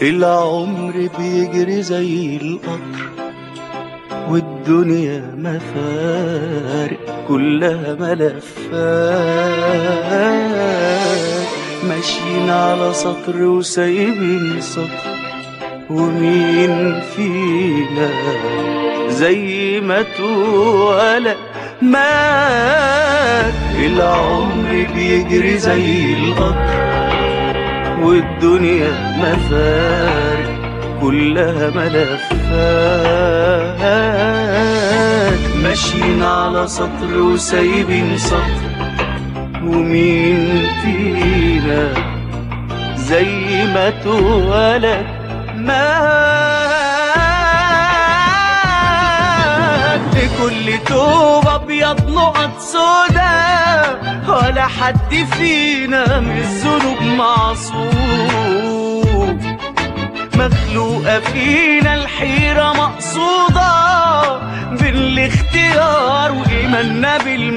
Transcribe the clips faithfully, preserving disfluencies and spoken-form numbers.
العمر بيجري زي القطر والدنيا مفارق كلها ملفات، ماشيين على سطر وسايبين سطر، ومين فينا زي ما اتولد مات. العمر بيجري زي القطر والدنيا مفارق كلها ملفات، ماشيين على سطر وسايبين سطر، ومين فينا زي ما اتولد مات. لكل توب ابيض نقط سودا، ولا حد فينا من الذنوب معصوم، مخلوقة فينا الحيرة مقصودة بين الاختيار وإيماننا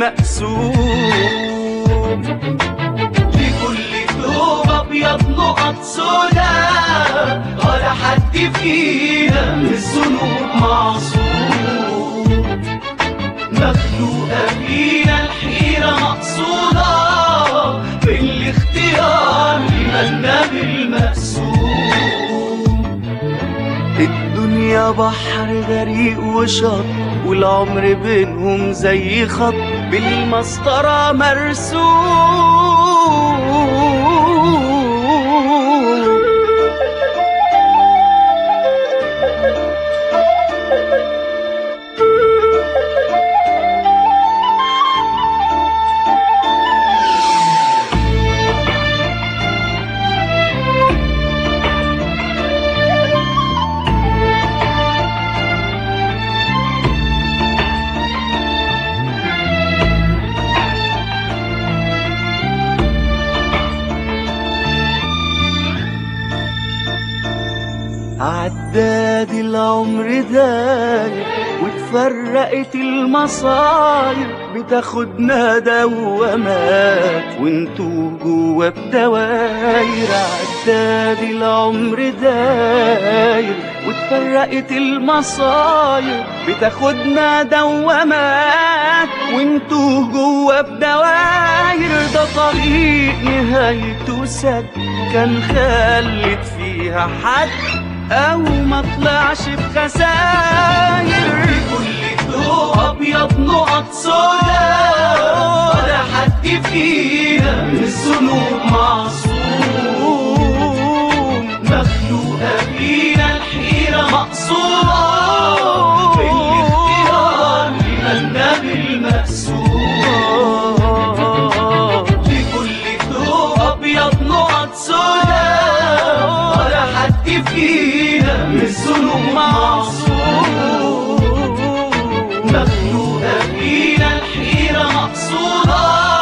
بالمقسوم. لكل توب أبيض نقط سودا، ولا حد فينا من الذنوب معصوم، مخلوقة فينا الحيرة مقصودة بين الاختيار وإيماننا بالمقسوم. الدنيا بحر غريق وشط، والعمر بينهم زي خط بالمسطرة مرسوم. عداد العمر داير واتفرقت المصاير، بتاخدنا دوامات وانتو جوا بدواير. عداد العمر داير واتفرقت المصاير، بتاخدنا دوامات وانتو جوا بدواير. ده طريق نهايته سد، كان خلت فيها حد أو ما طلعش بخساير. كل ضوء أبيض نقط سودا، ولا حد فينا من الذنوب معصوم، مخلوقة فينا الحيرة مقصودة بالاختيار وإيماننا بالمقسوم. لكل ضوء أبيض نقط سودا، ولا حد فينا من الذنوب معصوم، مخلوقة فينا الحيرة مقصودة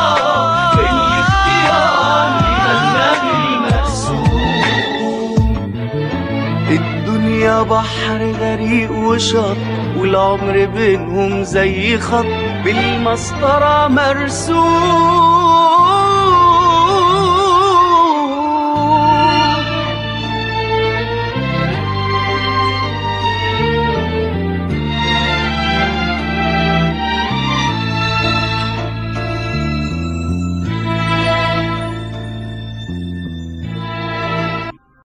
بالاختيار وإيماننا بالمقسوم. الدنيا بحر غريق وشط، والعمر بينهم زي خط بالمسطرة مرسوم.